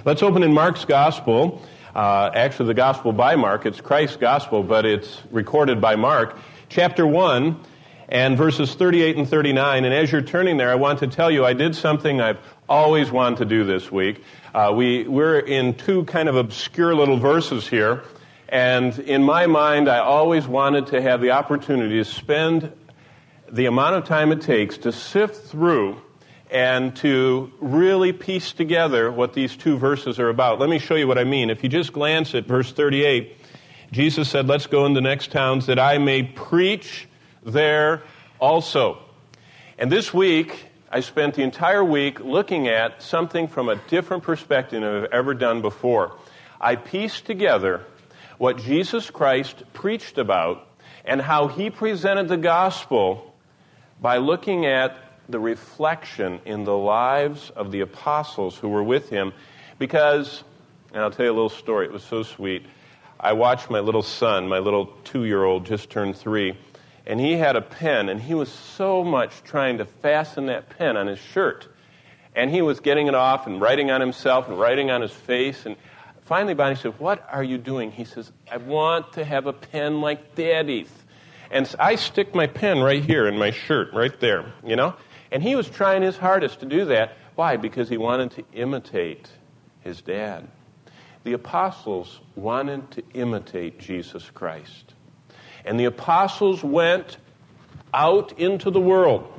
Let's open in Mark's Gospel. Actually, the Gospel by Mark. It's Christ's Gospel, but it's recorded by Mark. Chapter 1 and verses 38 and 39. And as you're turning there, I want to tell you I did something I've always wanted to do this week. We're in two kind of obscure little verses here. And in my mind, I always wanted to have the opportunity to spend the amount of time it takes to sift through and to really piece together what these two verses are about. Let me show you what I mean. If you just glance at verse 38, Jesus said, "Let's go into the next towns that I may preach there also." And this week, I spent the entire week looking at something from a different perspective than I've ever done before. I pieced together what Jesus Christ preached about and how he presented the gospel by looking at the reflection in the lives of the apostles who were with him. Because, and I'll tell you a little story, it was so sweet. I watched my little son, my little 2-year-old, just turned 3, and he had a pen, and he was so much trying to fasten that pen on his shirt. And he was getting it off and writing on himself and writing on his face. And finally, Bonnie said, "What are you doing?" He says, "I want to have a pen like Daddy's." And I stick my pen right here in my shirt, right there, you know? And he was trying his hardest to do that. Why? Because he wanted to imitate his dad. The apostles wanted to imitate Jesus Christ. And the apostles went out into the world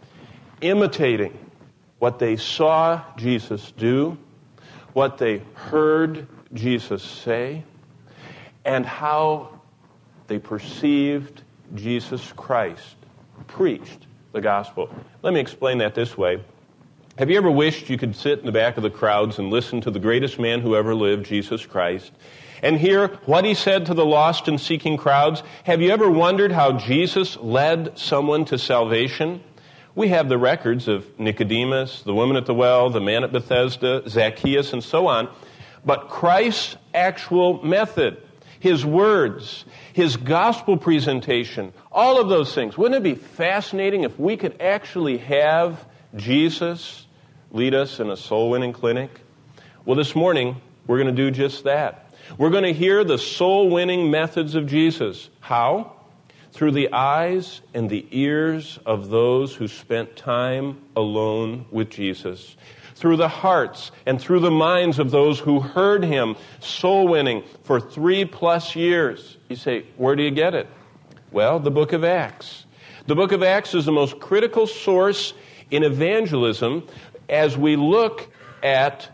imitating what they saw Jesus do, what they heard Jesus say, and how they perceived Jesus Christ preached the gospel. Let me explain that this way. Have you ever wished you could sit in the back of the crowds and listen to the greatest man who ever lived, Jesus Christ, and hear what he said to the lost and seeking crowds? Have you ever wondered how Jesus led someone to salvation? We have the records of Nicodemus, the woman at the well, the man at Bethesda, Zacchaeus, and so on. But Christ's actual method, his words, his gospel presentation, all of those things. Wouldn't it be fascinating if we could actually have Jesus lead us in a soul-winning clinic? Well, this morning, we're going to do just that. We're going to hear the soul-winning methods of Jesus. How? Through the eyes and the ears of those who spent time alone with Jesus. Through the hearts and through the minds of those who heard him soul-winning for 3+ years. You say, where do you get it? Well, the book of Acts. The book of Acts is the most critical source in evangelism as we look at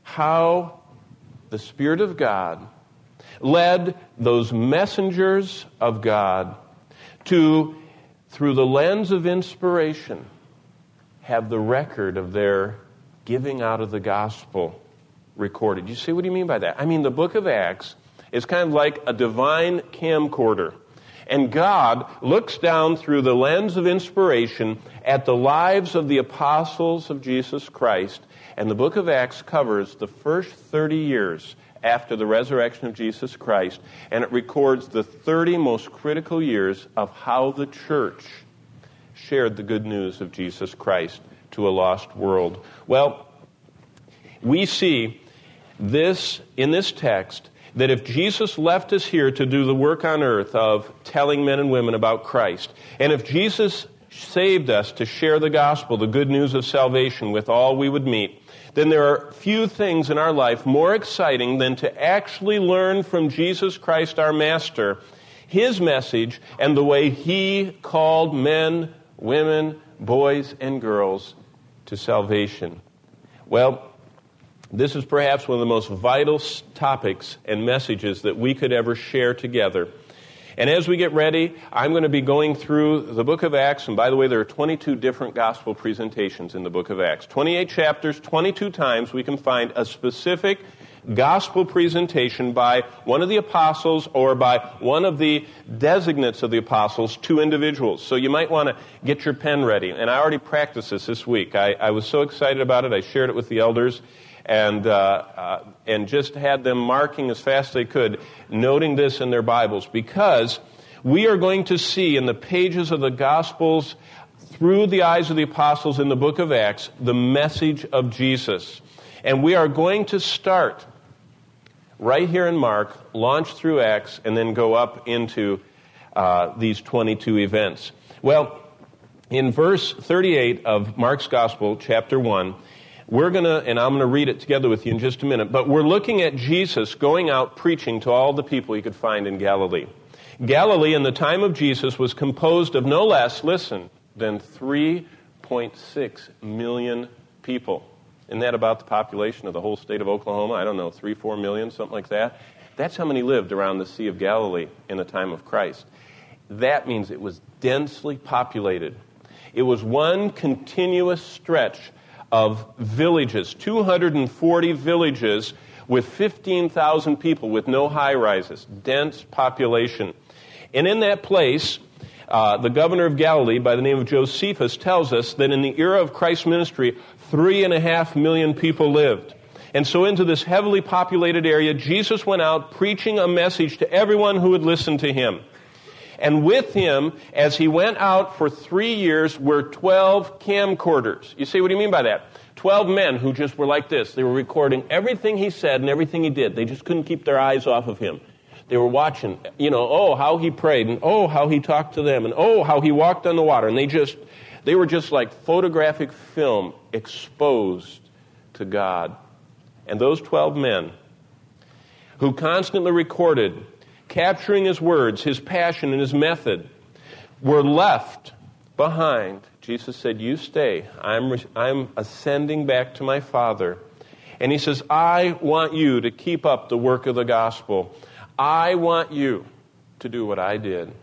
how the Spirit of God led those messengers of God to, through the lens of inspiration, have the record of their giving out of the gospel recorded. You see what do you mean by that? I mean, the book of Acts is kind of like a divine camcorder. And God looks down through the lens of inspiration at the lives of the apostles of Jesus Christ. And the book of Acts covers the first 30 years after the resurrection of Jesus Christ. And it records the 30 most critical years of how the church shared the good news of Jesus Christ to a lost world. Well, we see this in this text that if Jesus left us here to do the work on earth of telling men and women about Christ, and if Jesus saved us to share the gospel, the good news of salvation with all we would meet, then there are few things in our life more exciting than to actually learn from Jesus Christ, our Master, his message and the way he called men, women, boys, and girls to salvation. Well, this is perhaps one of the most vital topics and messages that we could ever share together. And as we get ready, I'm going to be going through the book of Acts. And by the way, there are 22 different gospel presentations in the book of Acts. 28 chapters, 22 times we can find a specific gospel presentation by one of the apostles or by one of the designates of the apostles to individuals. So you might want to get your pen ready. And I already practiced this week. I was so excited about it. I shared it with the elders and just had them marking as fast as they could, noting this in their Bibles, because we are going to see in the pages of the Gospels, through the eyes of the apostles in the book of Acts, the message of Jesus. And we are going to start right here in Mark, launch through Acts, and then go up into these 22 events. Well, in verse 38 of Mark's Gospel, chapter 1, we're going to, and I'm going to read it together with you in just a minute, but we're looking at Jesus going out preaching to all the people he could find in Galilee. Galilee in the time of Jesus was composed of no less, listen, than 3.6 million people. Isn't that about the population of the whole state of Oklahoma? I don't know, 3-4 million, something like that. That's how many lived around the Sea of Galilee in the time of Christ. That means it was densely populated. It was one continuous stretch of villages, 240 villages with 15,000 people with no high-rises, dense population. And in that place, the governor of Galilee, by the name of Josephus, tells us that in the era of Christ's ministry, 3.5 million people lived. And so into this heavily populated area, Jesus went out preaching a message to everyone who would listen to him. And with him, as he went out for 3 years, were 12 camcorders. You say, what do you mean by that? 12 men who just were like this. They were recording everything he said and everything he did. They just couldn't keep their eyes off of him. They were watching, how he prayed, and how he talked to them, and how he walked on the water. And they were just like photographic film exposed to God. And those 12 men who constantly recorded, capturing his words, his passion, and his method, were left behind. Jesus said, you stay. I'm ascending back to my Father. And he says, I want you to keep up the work of the gospel. I want you to do what I did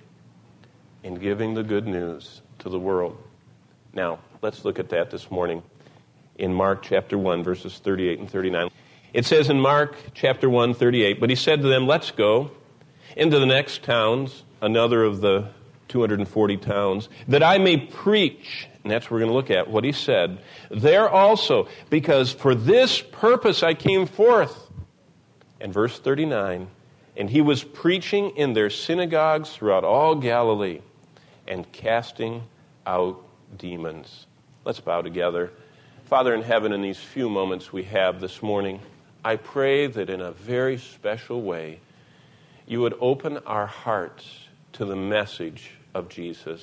in giving the good news to the world. Now, let's look at that this morning in Mark chapter 1, verses 38 and 39. It says in Mark chapter 1, 38, but he said to them, let's go into the next towns, another of the 240 towns, that I may preach, and that's what we're going to look at, what he said, there also, because for this purpose I came forth. And verse 39, and he was preaching in their synagogues throughout all Galilee and casting out demons. Let's bow together. Father in heaven, in these few moments we have this morning, I pray that in a very special way you would open our hearts to the message of Jesus.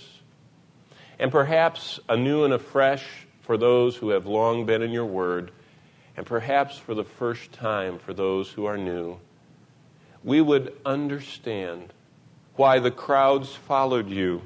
And perhaps anew and afresh for those who have long been in your word, and perhaps for the first time for those who are new, we would understand why the crowds followed you,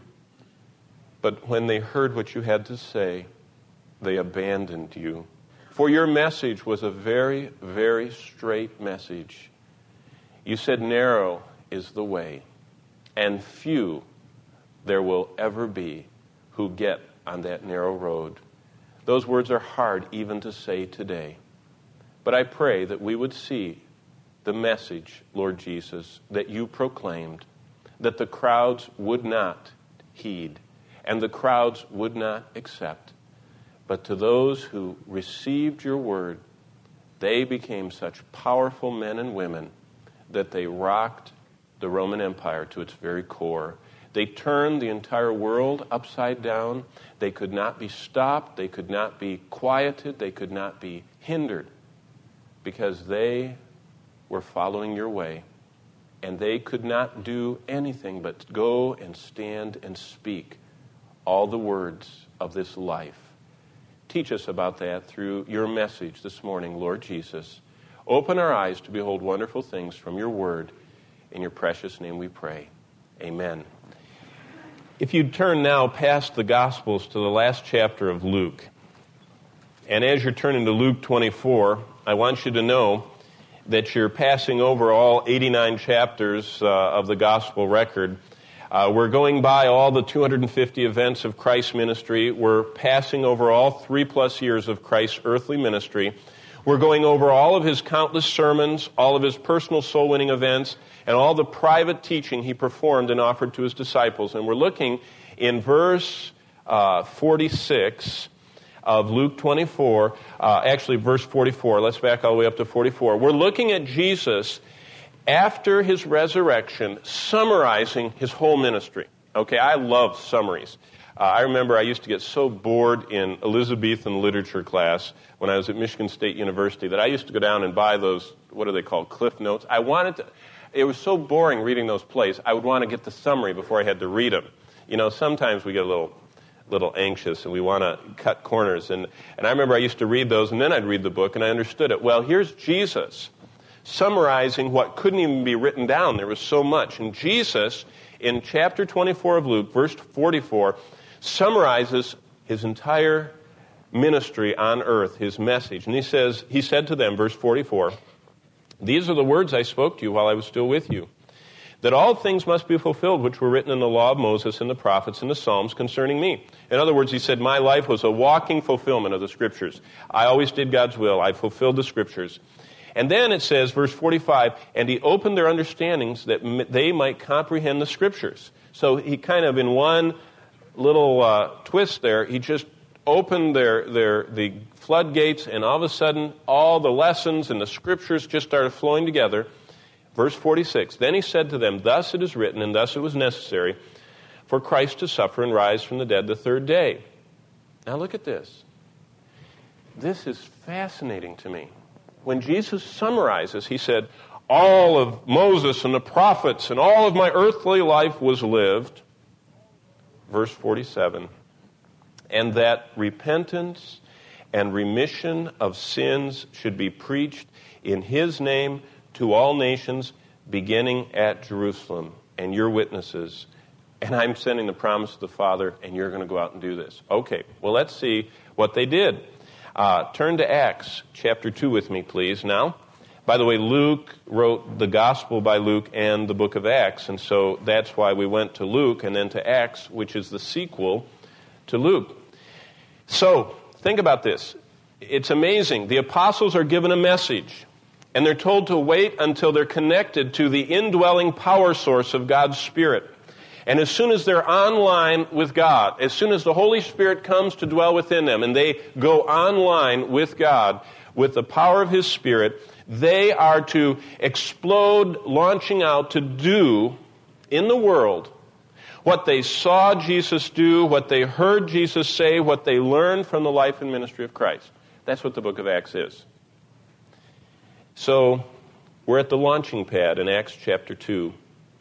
but when they heard what you had to say, they abandoned you. For your message was a very, very straight message. You said, narrow is the way, and few there will ever be who get on that narrow road. Those words are hard even to say today. But I pray that we would see the message, Lord Jesus, that you proclaimed, that the crowds would not heed, and the crowds would not accept. But to those who received your word, they became such powerful men and women that they rocked the Roman Empire to its very core. They turned the entire world upside down. They could not be stopped. They could not be quieted. They could not be hindered because they were following your way. And they could not do anything but go and stand and speak all the words of this life. Teach us about that through your message this morning, Lord Jesus. Open our eyes to behold wonderful things from your word. In your precious name we pray. Amen. If you'd turn now past the Gospels to the last chapter of Luke, and as you're turning to Luke 24, I want you to know that you're passing over all 89 chapters of the Gospel record. We're going by all the 250 events of Christ's ministry. We're passing over all 3+ years of Christ's earthly ministry. We're going over all of his countless sermons, all of his personal soul-winning events, and all the private teaching he performed and offered to his disciples. And we're looking in verse 46 of Luke 24, actually verse 44. Let's back all the way up to 44. We're looking at Jesus after his resurrection, summarizing his whole ministry. Okay, I love summaries. I remember I used to get so bored in Elizabethan literature class when I was at Michigan State University that I used to go down and buy those, what are they called, Cliff Notes. It was so boring reading those plays, I would want to get the summary before I had to read them. You know, sometimes we get a little anxious and we want to cut corners. And I remember I used to read those and then I'd read the book and I understood it. Well, here's Jesus summarizing what couldn't even be written down. There was so much. And Jesus, in chapter 24 of Luke, verse 44, summarizes his entire ministry on earth, his message. And he said to them, verse 44, "These are the words I spoke to you while I was still with you, that all things must be fulfilled which were written in the law of Moses and the prophets and the Psalms concerning me." In other words, he said, my life was a walking fulfillment of the Scriptures. I always did God's will. I fulfilled the Scriptures. And then it says, verse 45, "And he opened their understandings that they might comprehend the Scriptures." So he kind of, in one little twist there, he just opened the floodgates, and all of a sudden, all the lessons and the Scriptures just started flowing together. Verse 46, "Then he said to them, thus it is written, and thus it was necessary for Christ to suffer and rise from the dead the third day." Now look at this. This is fascinating to me. When Jesus summarizes, he said, all of Moses and the prophets and all of my earthly life was lived. Verse 47, "And that repentance and remission of sins should be preached in his name to all nations, beginning at Jerusalem, and you're witnesses. And I'm sending the promise of the Father, and you're going to go out and do this." Okay, well, let's see what they did. Turn to Acts chapter 2 with me, please, now. By the way, Luke wrote the Gospel by Luke and the book of Acts, and so that's why we went to Luke and then to Acts, which is the sequel to Luke. So, think about this. It's amazing. The apostles are given a message, and they're told to wait until they're connected to the indwelling power source of God's Spirit. And as soon as they're online with God, as soon as the Holy Spirit comes to dwell within them, and they go online with God, with the power of His Spirit, they are to explode, launching out to do in the world what they saw Jesus do, what they heard Jesus say, what they learned from the life and ministry of Christ. That's what the book of Acts is. So, we're at the launching pad in Acts chapter 2.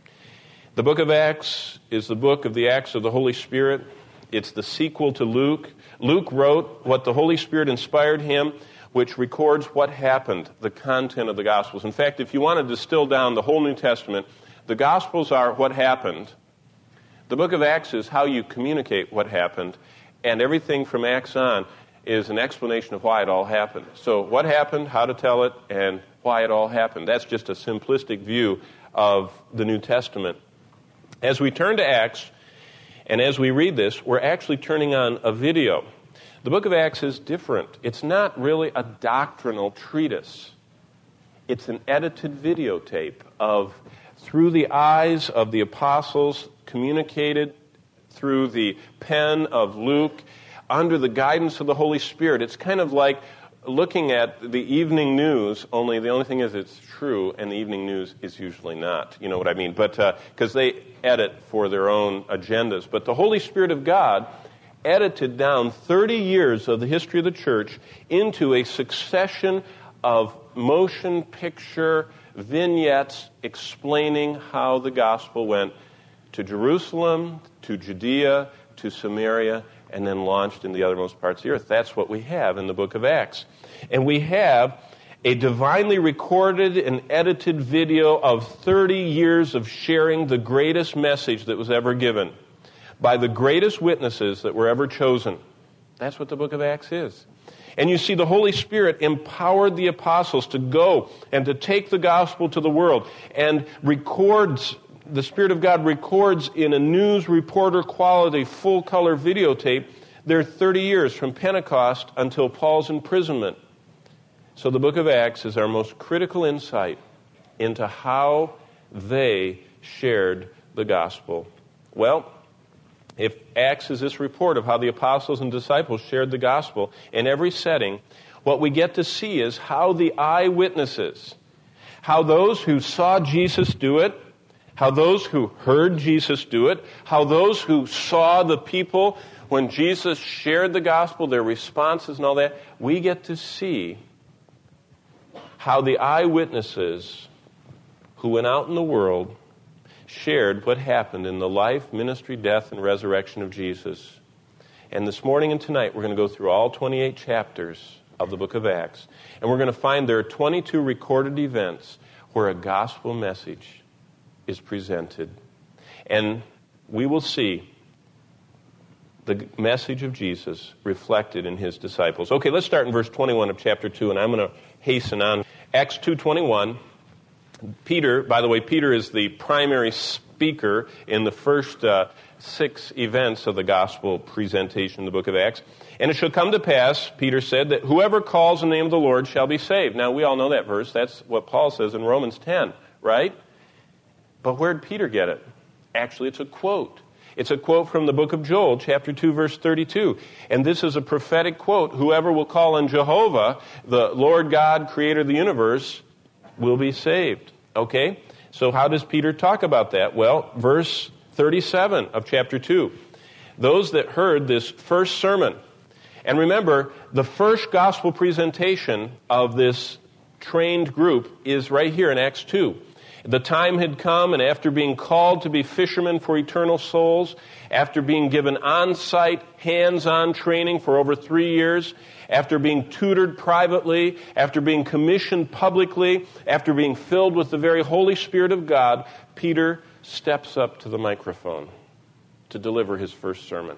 The book of Acts is the book of the Acts of the Holy Spirit. It's the sequel to Luke. Luke wrote what the Holy Spirit inspired him, which records what happened, the content of the Gospels. In fact, if you want to distill down the whole New Testament, the Gospels are what happened. The book of Acts is how you communicate what happened, and everything from Acts on is an explanation of why it all happened. So what happened, how to tell it, and why it all happened. That's just a simplistic view of the New Testament. As we turn to Acts, and as we read this, we're actually turning on a video. The book of Acts is different. It's not really a doctrinal treatise. It's an edited videotape of, through the eyes of the apostles, communicated through the pen of Luke, under the guidance of the Holy Spirit. It's kind of like looking at the evening news, only the only thing is it's true, and the evening news is usually not. You know what I mean? But because they edit for their own agendas. But the Holy Spirit of God edited down 30 years of the history of the church into a succession of motion picture vignettes explaining how the gospel went to Jerusalem, to Judea, to Samaria, and then launched in the othermost parts of the earth. That's what we have in the book of Acts. And we have a divinely recorded and edited video of 30 years of sharing the greatest message that was ever given by the greatest witnesses that were ever chosen. That's what the book of Acts is. And you see, the Holy Spirit empowered the apostles to go and to take the gospel to the world, and records, the Spirit of God records in a news reporter quality, full-color videotape, their 30 years from Pentecost until Paul's imprisonment. So the book of Acts is our most critical insight into how they shared the gospel. Well, if Acts is this report of how the apostles and disciples shared the gospel in every setting, what we get to see is how the eyewitnesses, how those who saw Jesus do it, how those who heard Jesus do it, how those who saw the people when Jesus shared the gospel, their responses and all that, we get to see how the eyewitnesses who went out in the world shared what happened in the life, ministry, death, and resurrection of Jesus. And this morning and tonight, we're going to go through all 28 chapters of the book of Acts. And we're going to find there are 22 recorded events where a gospel message is presented. And we will see the message of Jesus reflected in his disciples. Okay, let's start in verse 21 of chapter 2, and I'm going to hasten on. Acts 2:21. Peter, by the way, Peter is the primary speaker in the first 6 events of the gospel presentation in the book of Acts. And it shall come to pass, Peter said, that whoever calls the name of the Lord shall be saved. Now, we all know that verse. That's what Paul says in Romans 10, right? But where did Peter get it? Actually, it's a quote. It's a quote from the book of Joel, chapter 2, verse 32. And this is a prophetic quote. Whoever will call on Jehovah, the Lord God, creator of the universe, will be saved. Okay? So how does Peter talk about that? Well, verse 37 of chapter 2. Those that heard this first sermon. And remember, the first gospel presentation of this trained group is right here in Acts 2. The time had come, and after being called to be fishermen for eternal souls, after being given on-site, hands-on training for over 3 years, after being tutored privately, after being commissioned publicly, after being filled with the very Holy Spirit of God, Peter steps up to the microphone to deliver his first sermon.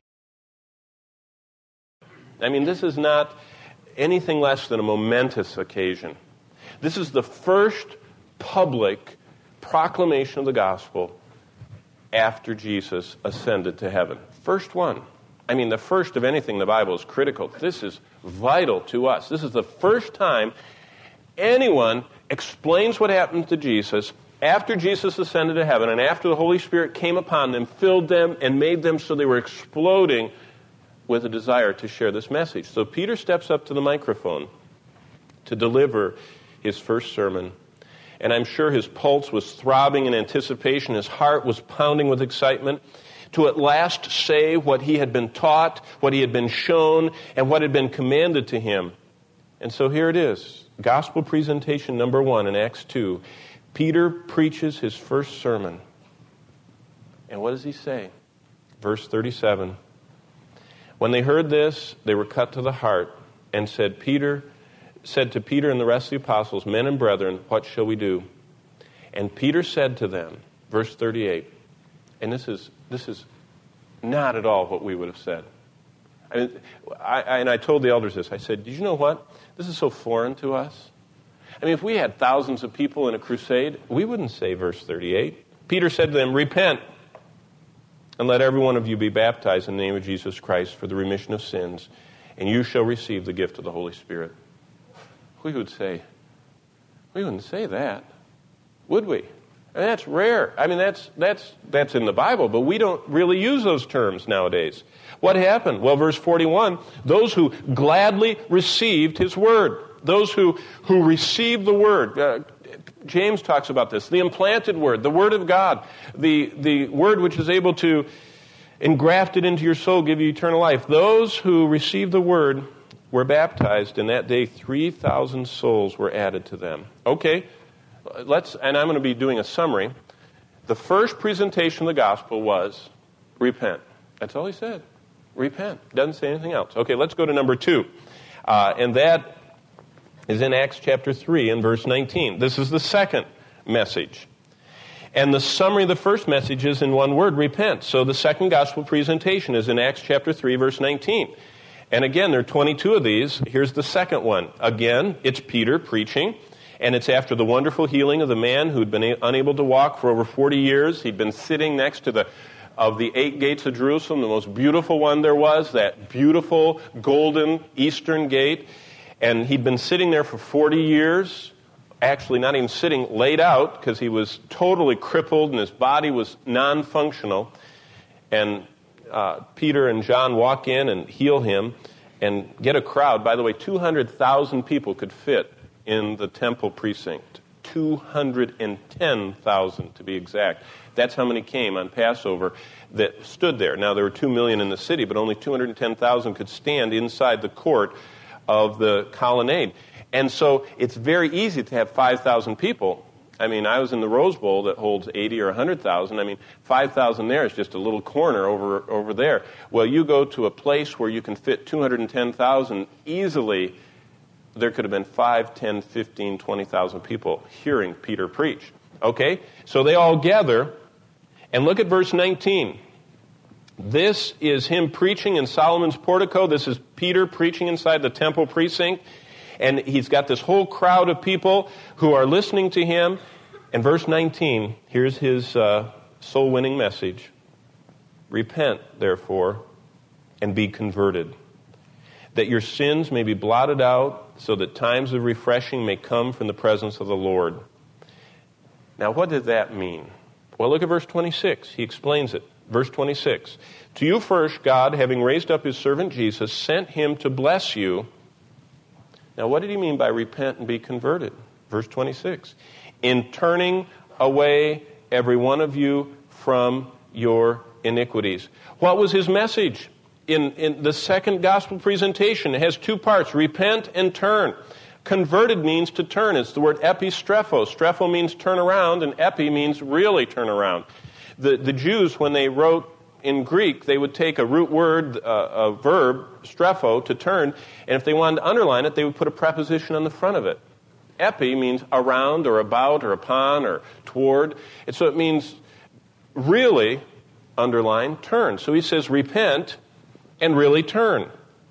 I mean, this is not anything less than a momentous occasion. This is the first public proclamation of the gospel after Jesus ascended to heaven. First one. I mean, the first of anything in the Bible is critical. This is vital to us. This is the first time anyone explains what happened to Jesus after Jesus ascended to heaven and after the Holy Spirit came upon them, filled them, and made them so they were exploding with a desire to share this message. So Peter steps up to the microphone to deliver his first sermon. And I'm sure his pulse was throbbing in anticipation. His heart was pounding with excitement to at last say what he had been taught, what he had been shown, and what had been commanded to him. And so here it is. Gospel presentation number 1 in Acts 2. Peter preaches his first sermon. And what does he say? Verse 37. When they heard this, they were cut to the heart and said to Peter and the rest of the apostles, men and brethren, what shall we do? And Peter said to them, verse 38, and this is not at all what we would have said. I told the elders this. I said, did you know what? This is so foreign to us. I mean, if we had thousands of people in a crusade, we wouldn't say verse 38. Peter said to them, repent, and let every one of you be baptized in the name of Jesus Christ for the remission of sins, and you shall receive the gift of the Holy Spirit. We wouldn't say that, would we? I mean, that's rare. I mean, that's in the Bible, but we don't really use those terms nowadays. What happened? Well, verse 41, those who gladly received his word, those who received the word. James talks about this, the implanted word, the word of God, the word which is able to engraft it into your soul, give you eternal life. Those who received the word were baptized, and that day 3,000 souls were added to them. Okay, and I'm going to be doing a summary. The first presentation of the gospel was repent. That's all he said. Repent. Doesn't say anything else. Okay, let's go to number 2. And that is in Acts chapter 3 and verse 19. This is the second message. And the summary of the first message is in one word, repent. So the second gospel presentation is in Acts chapter 3, verse 19. And again, there are 22 of these. Here's the second one. Again, it's Peter preaching, and it's after the wonderful healing of the man who'd been unable to walk for over 40 years. He'd been sitting next to the 8 gates of Jerusalem, the most beautiful one there was, that beautiful golden eastern gate. And he'd been sitting there for 40 years, actually not even sitting, laid out, because he was totally crippled and his body was non-functional. And Peter and John walk in and heal him and get a crowd. By the way, 200,000 people could fit in the temple precinct. 210,000 to be exact. That's how many came on Passover that stood there. Now, there were 2 million in the city, but only 210,000 could stand inside the court of the colonnade. And so it's very easy to have 5,000 people. I mean, I was in the Rose Bowl that holds 80 or 100,000. I mean, 5,000 there is just a little corner over there. Well, you go to a place where you can fit 210,000 easily, there could have been 5, 10, 15, 20,000 people hearing Peter preach. Okay? So they all gather, and look at verse 19. This is him preaching in Solomon's portico. This is Peter preaching inside the temple precinct. And he's got this whole crowd of people who are listening to him. And verse 19, here's his soul-winning message. Repent, therefore, and be converted, that your sins may be blotted out, so that times of refreshing may come from the presence of the Lord. Now, what did that mean? Well, look at verse 26. He explains it. Verse 26. To you first, God, having raised up his servant Jesus, sent him to bless you. Now, what did he mean by repent and be converted? Verse 26. In turning away every one of you from your iniquities. What was his message? In the second gospel presentation, it has two parts, repent and turn. Converted means to turn. It's the word epistrepho. Strepho means turn around, and epi means really turn around. The Jews, when they wrote in Greek, they would take a root word, a verb, strepho, to turn, and if they wanted to underline it, they would put a preposition on the front of it. Epi means around or about or upon or toward. And so it means really, underline, turn. So he says repent and really turn.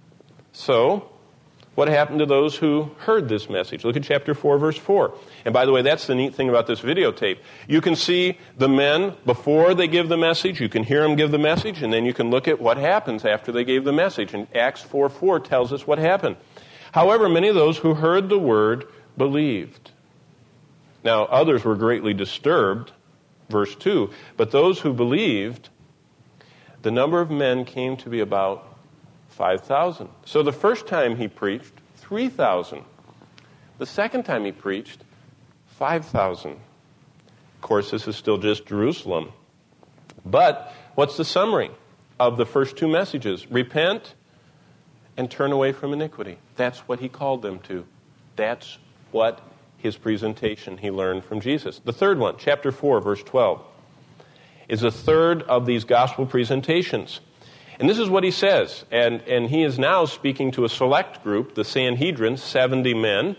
So, what happened to those who heard this message? Look at chapter 4, verse 4. And by the way, that's the neat thing about this videotape. You can see the men before they give the message. You can hear them give the message, and then you can look at what happens after they gave the message. And Acts 4:4 tells us what happened. However, many of those who heard the word believed. Now, others were greatly disturbed, verse 2. But those who believed, the number of men came to be about 5,000. So the first time he preached, 3,000. The second time he preached, 5,000. Of course, this is still just Jerusalem. But what's the summary of the first two messages? Repent and turn away from iniquity. That's what he called them to. That's what his presentation he learned from Jesus. The third one, chapter 4, verse 12, is a third of these gospel presentations. And this is what he says, and he is now speaking to a select group, the Sanhedrin, 70 men,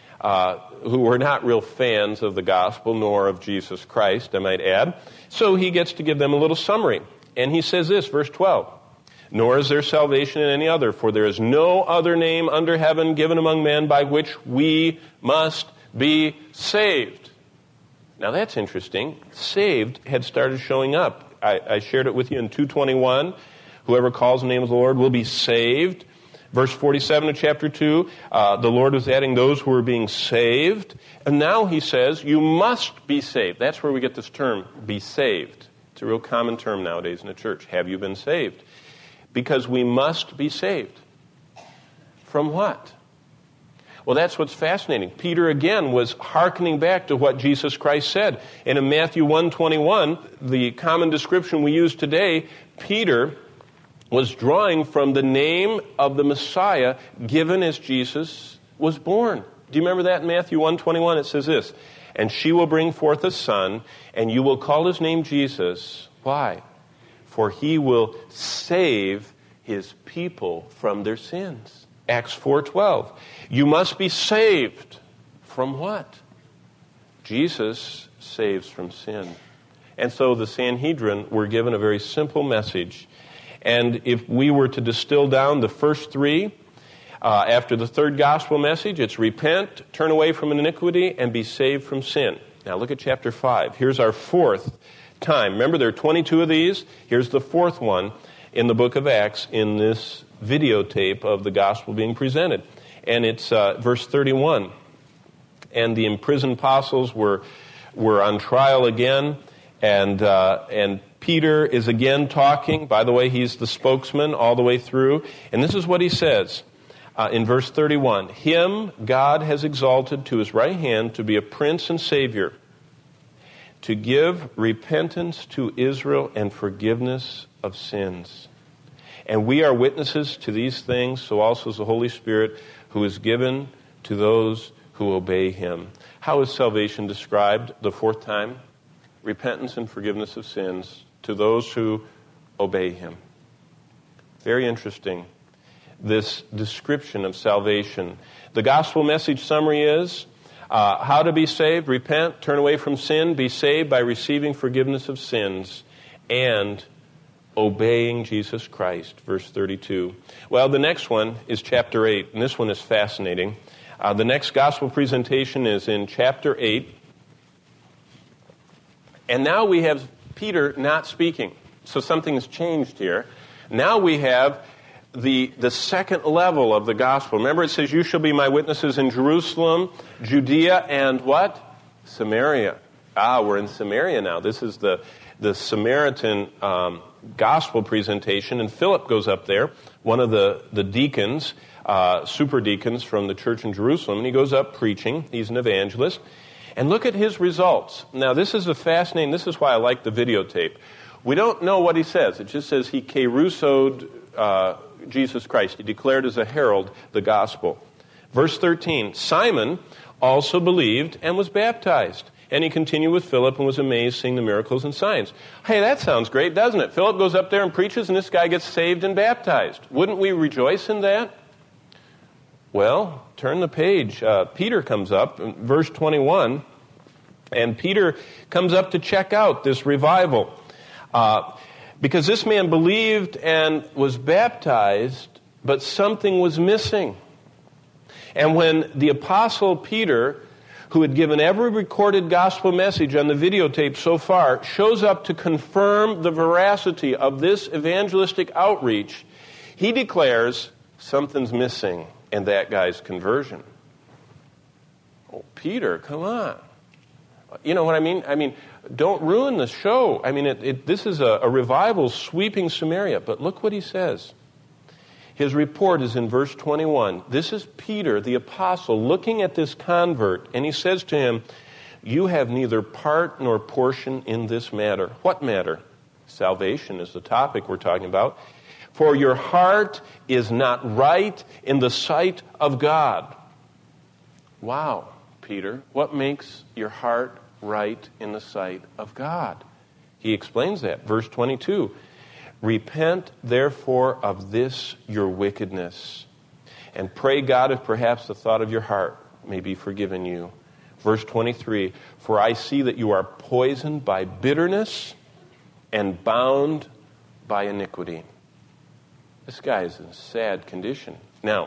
who were not real fans of the gospel, nor of Jesus Christ, I might add. So he gets to give them a little summary. And he says this, verse 12, nor is there salvation in any other, for there is no other name under heaven given among men by which we must be saved. Now that's interesting. Saved had started showing up. I shared it with you in 2:21. Whoever calls the name of the Lord will be saved. Verse 47 of chapter 2, the Lord was adding those who were being saved. And now he says, you must be saved. That's where we get this term, be saved. It's a real common term nowadays in the church. Have you been saved? Because we must be saved. From what? Well, that's what's fascinating. Peter, again, was hearkening back to what Jesus Christ said. And in Matthew 1:21, the common description we use today, Peter was drawing from the name of the Messiah given as Jesus was born. Do you remember that in Matthew 1:21? It says this, and she will bring forth a son, and you will call his name Jesus. Why? For he will save his people from their sins. Acts 4:12. You must be saved from what? Jesus saves from sin. And so the Sanhedrin were given a very simple message. And if we were to distill down the first three, after the third gospel message, it's repent, turn away from iniquity, and be saved from sin. Now look at chapter 5. Here's our fourth time. Remember, there are 22 of these. Here's the fourth one in the book of Acts in this videotape of the gospel being presented. And it's verse 31. And the imprisoned apostles were on trial again, and Peter is again talking. By the way, he's the spokesman all the way through. And this is what he says. in verse 31, him God has exalted to his right hand to be a prince and savior, to give repentance to Israel and forgiveness of sins. And we are witnesses to these things, so also is the Holy Spirit, who is given to those who obey him. How is salvation described the fourth time? Repentance and forgiveness of sins to those who obey him. Very interesting, this description of salvation. The gospel message summary is how to be saved: repent, turn away from sin, be saved by receiving forgiveness of sins, and obeying Jesus Christ, verse 32. Well, the next one is chapter 8, and this one is fascinating. The next gospel presentation is in chapter 8. And now we have Peter not speaking. So something has changed here. Now we have the second level of the gospel. Remember, it says, you shall be my witnesses in Jerusalem, Judea, and what? Samaria. We're in Samaria now. This is the Samaritan gospel presentation, and Philip goes up there, one of the deacons, super deacons from the church in Jerusalem, and he goes up preaching. He's an evangelist. And look at his results. Now, this is this is why I like the videotape. We don't know what he says. It just says he kerusoed Jesus Christ. He declared as a herald the gospel. Verse 13, Simon also believed and was baptized. And he continued with Philip and was amazed seeing the miracles and signs. Hey, that sounds great, doesn't it? Philip goes up there and preaches, and this guy gets saved and baptized. Wouldn't we rejoice in that? Well, turn the page. Peter comes up in verse 21, and Peter comes up to check out this revival. Because this man believed and was baptized, but something was missing. And when the apostle Peter, who had given every recorded gospel message on the videotape so far, shows up to confirm the veracity of this evangelistic outreach, he declares something's missing in that guy's conversion. Oh, Peter, come on. You know what I mean? I mean, don't ruin the show. I mean, this is a revival sweeping Samaria. But look what he says. His report is in verse 21. This is Peter, the apostle, looking at this convert, and he says to him, you have neither part nor portion in this matter. What matter? Salvation is the topic we're talking about. For your heart is not right in the sight of God. Wow, Peter, what makes your heart right in the sight of God? He explains that. Verse 22, repent therefore of this your wickedness, and pray God if perhaps the thought of your heart may be forgiven you. Verse 23, for I see that you are poisoned by bitterness and bound by iniquity. This guy is in sad condition. Now,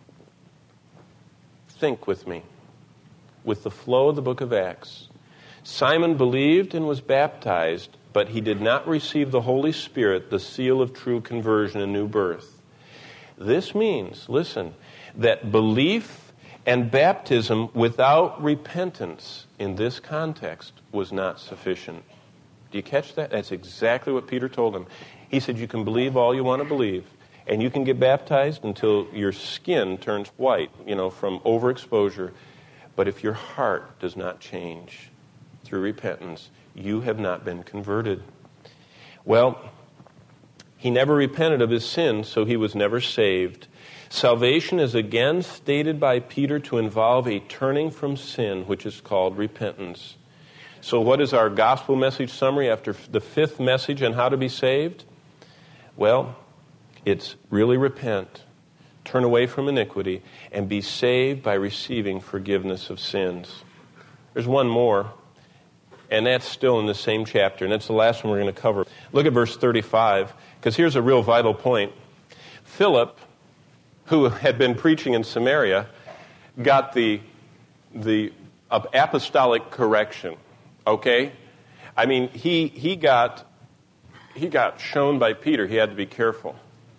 think with me. With the flow of the book of Acts, Simon believed and was baptized, but he did not receive the Holy Spirit, the seal of true conversion and new birth. This means, listen, that belief and baptism without repentance in this context was not sufficient. Do you catch that? That's exactly what Peter told him. He said, you can believe all you want to believe, and you can get baptized until your skin turns white, from overexposure. But if your heart does not change through repentance, you have not been converted. Well, he never repented of his sins, so he was never saved. Salvation is again stated by Peter to involve a turning from sin, which is called repentance. So what is our gospel message summary after the fifth message on how to be saved? Well, it's really repent, turn away from iniquity, and be saved by receiving forgiveness of sins. There's one more, and that's still in the same chapter, and that's the last one we're going to cover. Look at verse 35, because here's a real vital point. Philip, who had been preaching in Samaria, got the apostolic correction, okay? I mean, he got shown by Peter he had to be careful.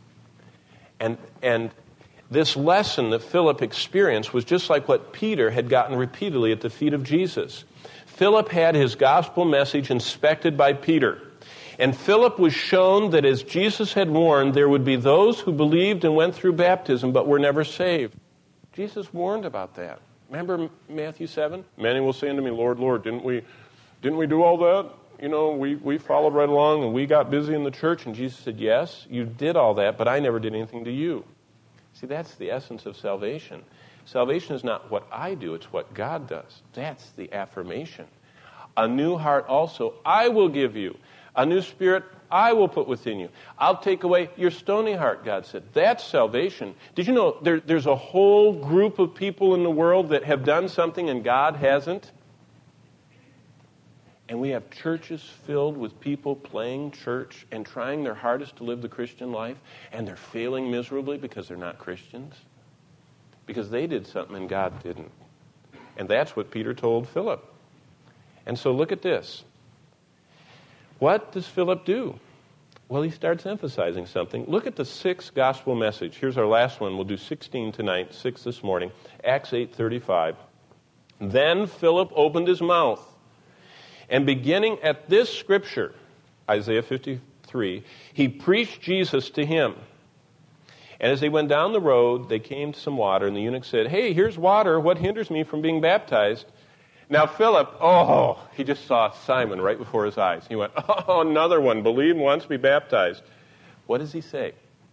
And this lesson that Philip experienced was just like what Peter had gotten repeatedly at the feet of Jesus. Philip had his gospel message inspected by Peter. And Philip was shown that as Jesus had warned, there would be those who believed and went through baptism but were never saved. Jesus warned about that. Remember Matthew 7? Many will say unto me, Lord, Lord, didn't we do all that? We followed right along and we got busy in the church. And Jesus said, yes, you did all that, but I never did anything to you. See, that's the essence of salvation. Salvation is not what I do, it's what God does. That's the affirmation. A new heart also I will give you. A new spirit I will put within you. I'll take away your stony heart, God said. That's salvation. Did you know there's a whole group of people in the world that have done something and God hasn't? And we have churches filled with people playing church and trying their hardest to live the Christian life, and they're failing miserably because they're not Christians. Because they did something and God didn't. And that's what Peter told Philip. And so look at this. What does Philip do? Well, he starts emphasizing something. Look at the 6th gospel message. Here's our last one. We'll do 16 tonight, 6 this morning. Acts 8:35. Then Philip opened his mouth, and beginning at this scripture, Isaiah 53, he preached Jesus to him. And as they went down the road, they came to some water, and the eunuch said, hey, here's water. What hinders me from being baptized? Now Philip, he just saw Simon right before his eyes. He went, another one, believe and wants to be baptized. What does he say?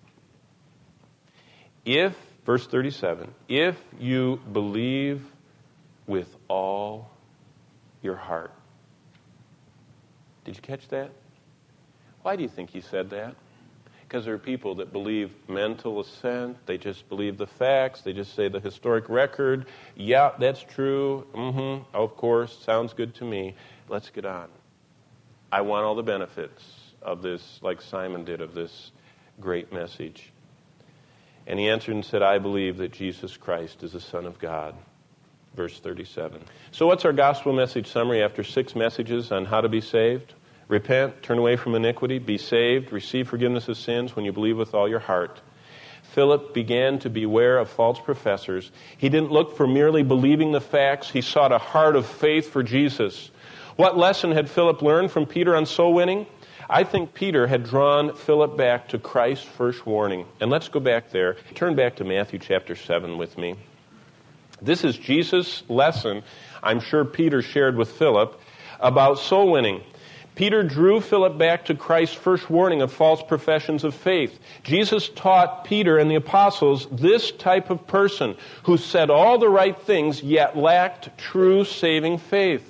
Verse 37, if you believe with all your heart. Did you catch that? Why do you think he said that? Because there are people that believe mental assent. They just believe the facts. They just say the historic record. Yeah, that's true. Of course. Sounds good to me. Let's get on. I want all the benefits of this, like Simon did, of this great message. And he answered and said, I believe that Jesus Christ is the Son of God. Verse 37. So what's our gospel message summary after 6 messages on how to be saved? Repent, turn away from iniquity, be saved, receive forgiveness of sins when you believe with all your heart. Philip began to beware of false professors. He didn't look for merely believing the facts. He sought a heart of faith for Jesus. What lesson had Philip learned from Peter on soul winning? I think Peter had drawn Philip back to Christ's first warning. And let's go back there. Turn back to Matthew chapter 7 with me. This is Jesus' lesson, I'm sure Peter shared with Philip, about soul winning. Peter drew Philip back to Christ's first warning of false professions of faith. Jesus taught Peter and the apostles this type of person who said all the right things yet lacked true saving faith.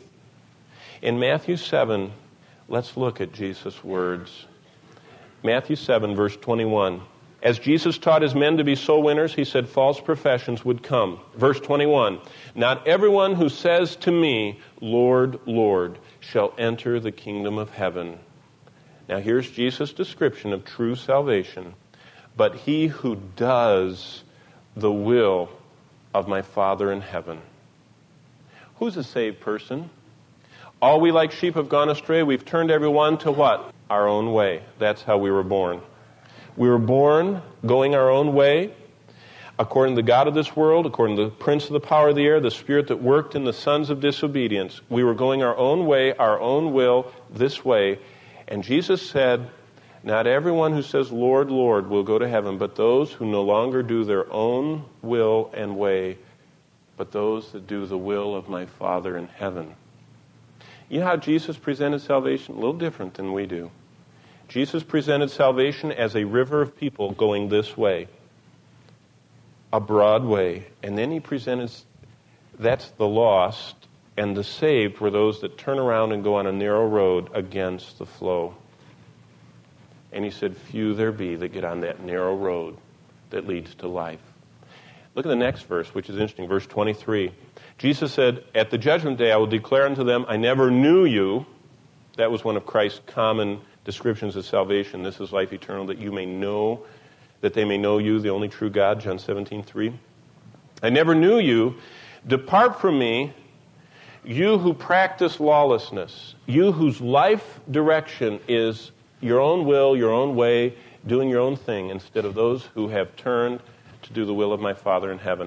In Matthew 7, let's look at Jesus' words. Matthew 7, verse 21. As Jesus taught his men to be soul winners, he said false professions would come. Verse 21, not everyone who says to me, Lord, Lord, shall enter the kingdom of heaven. Now here's Jesus' description of true salvation. But he who does the will of my Father in heaven. Who's a saved person? All we like sheep have gone astray. We've turned everyone to what? Our own way. That's how we were born. We were born going our own way, according to the God of this world, according to the prince of the power of the air, the spirit that worked in the sons of disobedience. We were going our own way, our own will, this way. And Jesus said, not everyone who says, Lord, Lord, will go to heaven, but those who no longer do their own will and way, but those that do the will of my Father in heaven. You know how Jesus presented salvation? A little different than we do. Jesus presented salvation as a river of people going this way, a broad way. And then he presented, that's the lost, and the saved were those that turn around and go on a narrow road against the flow. And he said, few there be that get on that narrow road that leads to life. Look at the next verse, which is interesting, verse 23. Jesus said, at the judgment day I will declare unto them, I never knew you. That was one of Christ's common descriptions of salvation. This is life eternal, that you may know, that they may know you, the only true God, John 17:3. I never knew you. Depart from me, you who practice lawlessness, you whose life direction is your own will, your own way, doing your own thing, instead of those who have turned to do the will of my Father in heaven.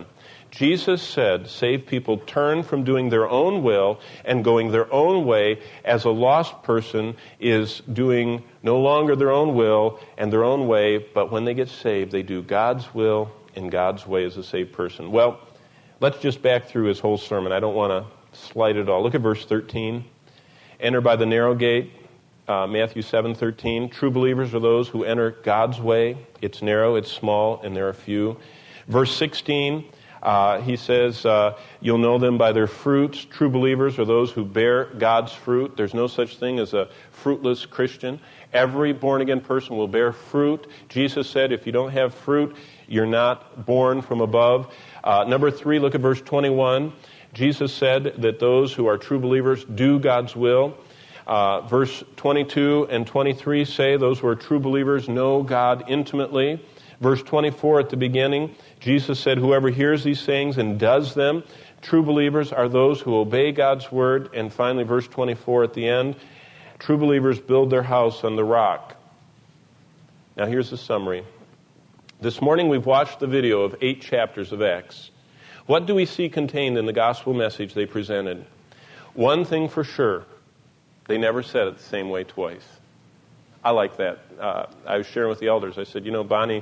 Jesus said saved people turn from doing their own will and going their own way, as a lost person is doing no longer their own will and their own way, but when they get saved, they do God's will in God's way as a saved person. Well, let's just back through his whole sermon. I don't want to slight it all. Look at verse 13. Enter by the narrow gate, Matthew 7:13. True believers are those who enter God's way. It's narrow, it's small, and there are few. Verse 16, he says, you'll know them by their fruits. True believers are those who bear God's fruit. There's no such thing as a fruitless Christian. Every born-again person will bear fruit. Jesus said, if you don't have fruit, you're not born from above. Number 3, look at verse 21. Jesus said that those who are true believers do God's will. Verse 22 and 23 say those who are true believers know God intimately. Verse 24 at the beginning, Jesus said, whoever hears these sayings and does them, true believers are those who obey God's word. And finally, verse 24 at the end, true believers build their house on the rock. Now here's the summary. This morning we've watched the video of 8 chapters of Acts. What do we see contained in the gospel message they presented? One thing for sure, they never said it the same way twice. I like that. I was sharing with the elders. I said, Bonnie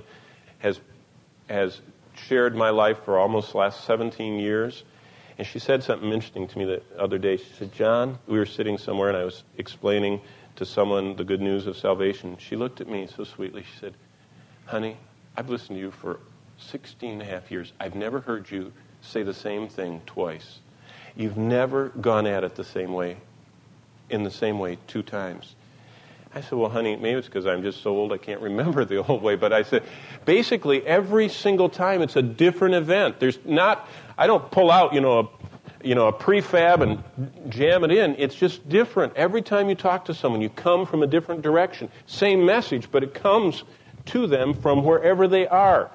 has shared my life for almost the last 17 years. And she said something interesting to me the other day. She said, John, we were sitting somewhere and I was explaining to someone the good news of salvation. She looked at me so sweetly. She said, honey, I've listened to you for 16 and a half years. I've never heard you say the same thing twice. You've never gone at it the same way, in the same way 2 times. I said, well, honey, maybe it's because I'm just so old I can't remember the old way. But I said, basically, every single time it's a different event. I don't pull out, a prefab and jam it in. It's just different. Every time you talk to someone, you come from a different direction. Same message, but it comes to them from wherever they are.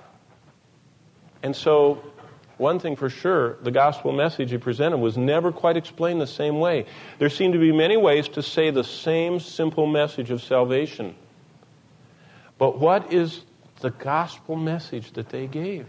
And so, one thing for sure, the gospel message he presented was never quite explained the same way. There seem to be many ways to say the same simple message of salvation. But what is the gospel message that they gave?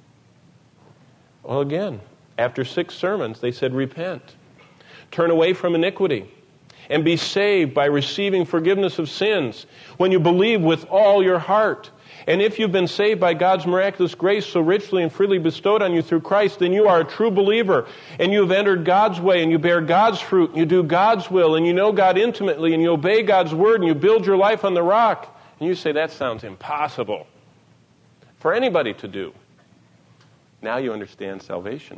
Well, again, after 6 sermons, they said, repent. Turn away from iniquity and be saved by receiving forgiveness of sins when you believe with all your heart. And if you've been saved by God's miraculous grace so richly and freely bestowed on you through Christ, then you are a true believer, and you have entered God's way, and you bear God's fruit, and you do God's will, and you know God intimately, and you obey God's word, and you build your life on the rock. And you say, that sounds impossible for anybody to do. Now you understand salvation.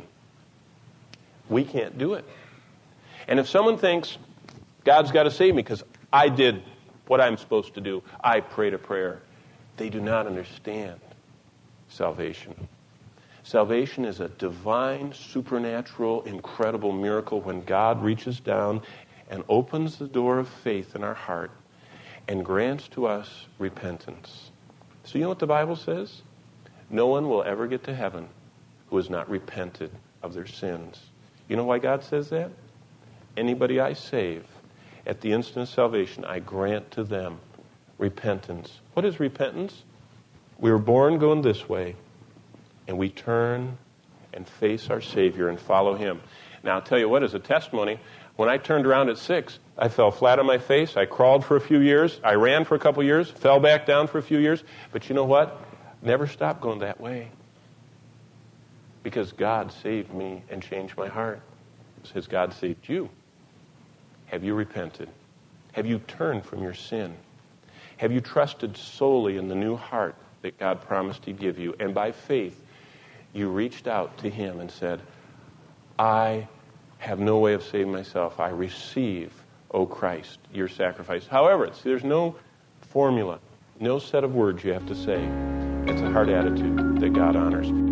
We can't do it. And if someone thinks, God's got to save me because I did what I'm supposed to do, I prayed a prayer, they do not understand salvation. Salvation is a divine, supernatural, incredible miracle when God reaches down and opens the door of faith in our heart and grants to us repentance. So you know what the Bible says? No one will ever get to heaven who has not repented of their sins. You know why God says that? Anybody I save, at the instant of salvation, I grant to them repentance. What is repentance? We were born going this way, and we turn and face our Savior and follow Him. Now, I'll tell you what, as a testimony, when I turned around at 6, I fell flat on my face. I crawled for a few years. I ran for a couple years, fell back down for a few years. But you know what? Never stopped going that way. Because God saved me and changed my heart. Has God saved you? Have you repented? Have you turned from your sin? Have you trusted solely in the new heart that God promised He'd give you? And by faith, you reached out to Him and said, I have no way of saving myself. I receive, O Christ, your sacrifice. However, there's no formula, no set of words you have to say. It's a heart attitude that God honors.